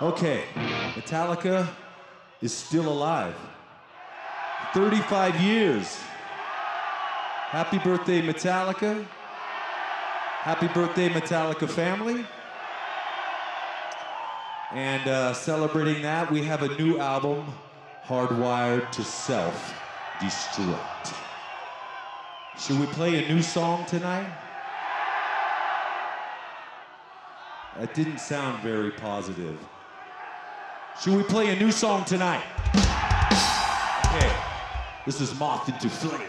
Okay, Metallica is still alive. 35 years. Happy birthday, Metallica. Happy birthday, Metallica family. And celebrating that, we have a new album, Hardwired to Self-Destruct. Should we play a new song tonight? That didn't sound very positive. Should we play a new song tonight? Okay, this is Moth into Flame.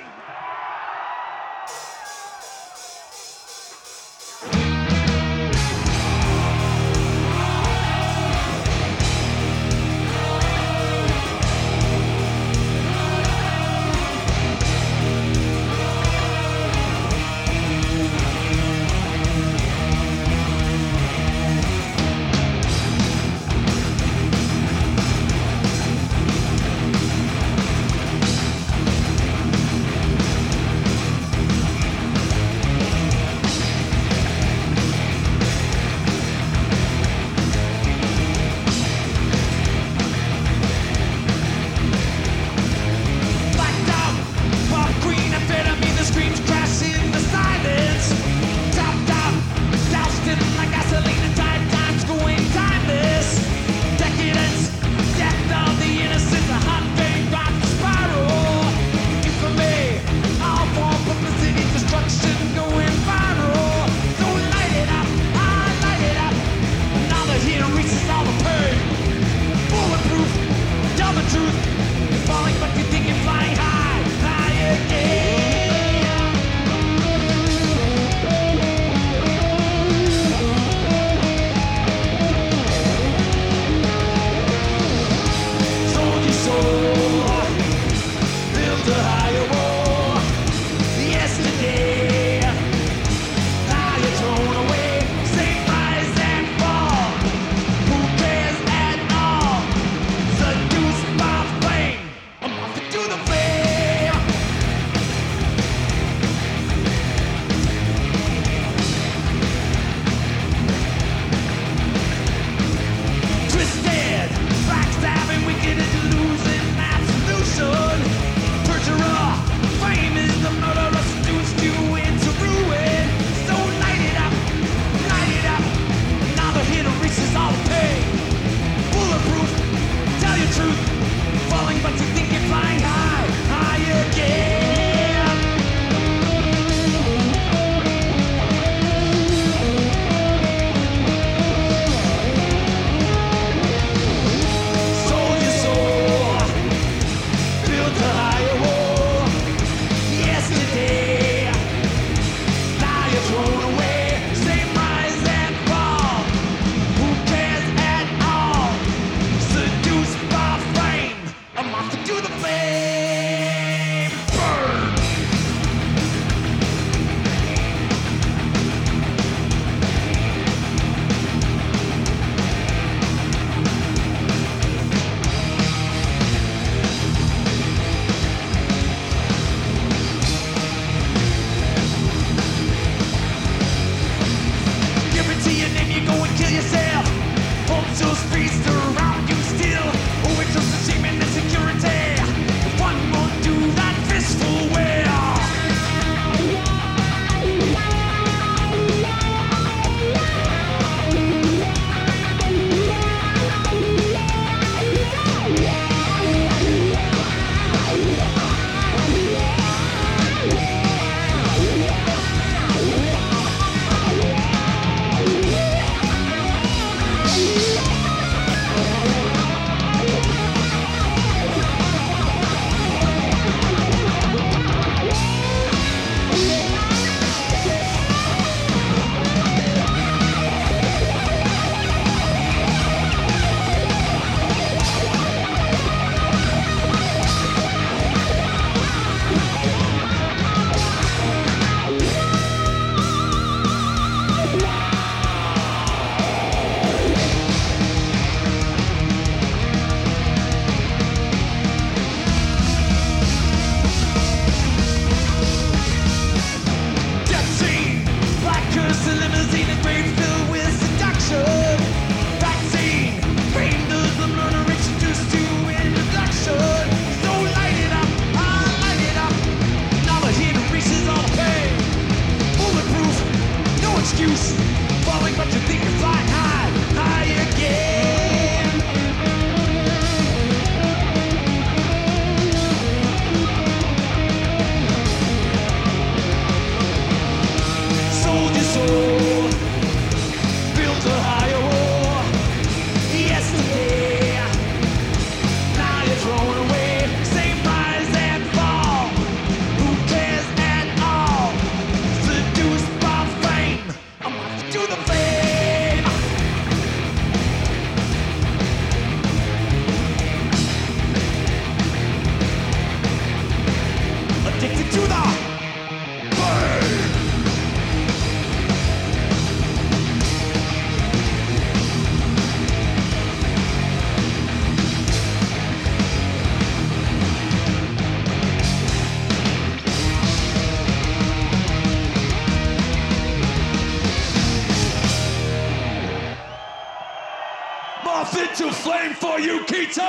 Moth into Flame for you, Quito!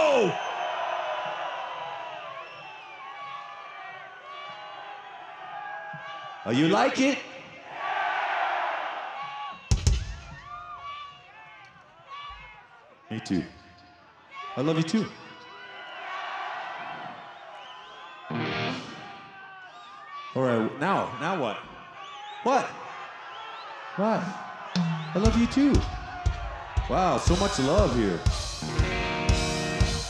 Oh, you like it? Me too. I love you too. All right, now what? What? What? I love you too. Wow, so much love here.